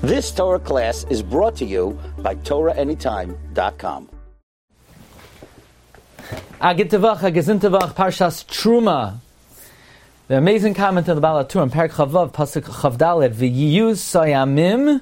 This Torah class is brought to you by TorahAnytime.com. Agitavach, Agazintavach, Parshas Truma. The amazing comment in the Baal HaTurim, Perek Chavav, Pasuk Chavdalet, V'yiyuz sayamim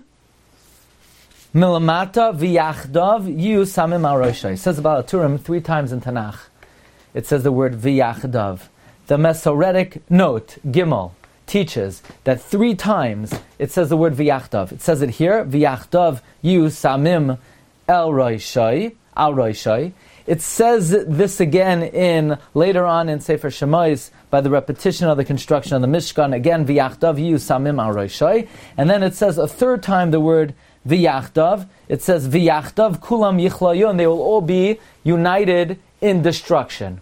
milamata v'yachdav yiyuz samim al roshai. It says the Baal HaTurim 3 times in Tanakh. It says the word v'yachdav. The Masoretic note, Gimel, teaches that 3 times it says the word v'yachdav. It says it here, v'yachdav yiyuz samim al roshai. It says this again in later on in Sefer Shemais by the repetition of the construction of the Mishkan. Again, v'yachdav yiyuz samim al roshai. And then it says a 3rd time the word v'yachdav. It says v'yachdav kulam yichlayon. They will all be united in destruction.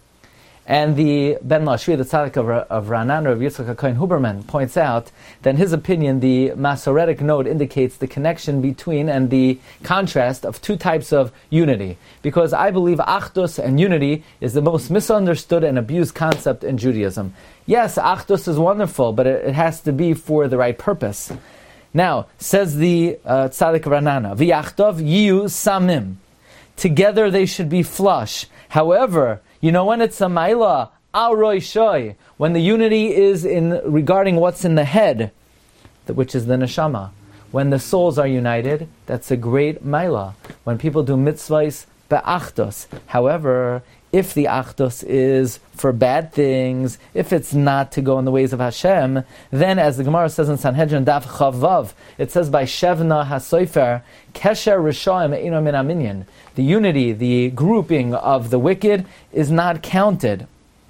And the Ben Lashvi, the tzaddik of Ranan, Rav Yitzchak HaKohen Huberman, points out that in his opinion the Masoretic note indicates the connection between and the contrast of 2 types of unity. Because I believe Achdus and unity is the most misunderstood and abused concept in Judaism. Yes, Achdus is wonderful, but it has to be for the right purpose. Now, says the tzaddik Ranana, V'yachdav yiyu samim. Together they should be flush. However, you know when it's a maila, al roishoi, when the unity is in regarding what's in the head, which is the neshama. When the souls are united, that's a great maila. When people do mitzvahs be'achdus. However, if the achdus is for bad things, if it's not to go in the ways of Hashem, then as the Gemara says in Sanhedrin Daf Chavav, it says by Shevna HaSofer, Kesher Rishayim Eino Min HaMinyan. The unity, the grouping of the wicked is not counted.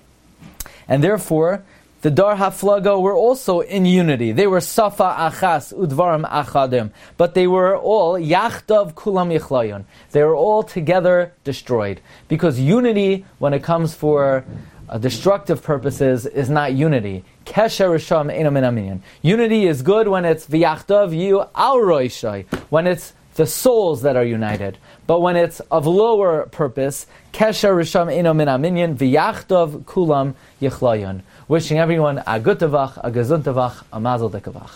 And therefore, the Dar HaFlaga were also in unity. They were Safa Achas Udvarim Achadim. But they were all Yachdav Kulam Yichlayon. They were all together destroyed. Because unity, when it comes for destructive purposes, is not unity. Kesher Risham Eino Min HaMinyan. Unity is good when it's V'yachdav Yu Al Roishai. When it's the souls that are united. But when it's of lower purpose, Kesher Risham Eino Min HaMinyan V'yachdav Kulam Yichlayon. Wishing everyone a good tavach, a gesund tavach, a mazel tekavach.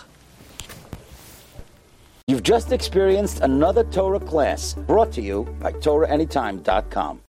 You've just experienced another Torah class brought to you by TorahAnytime.com.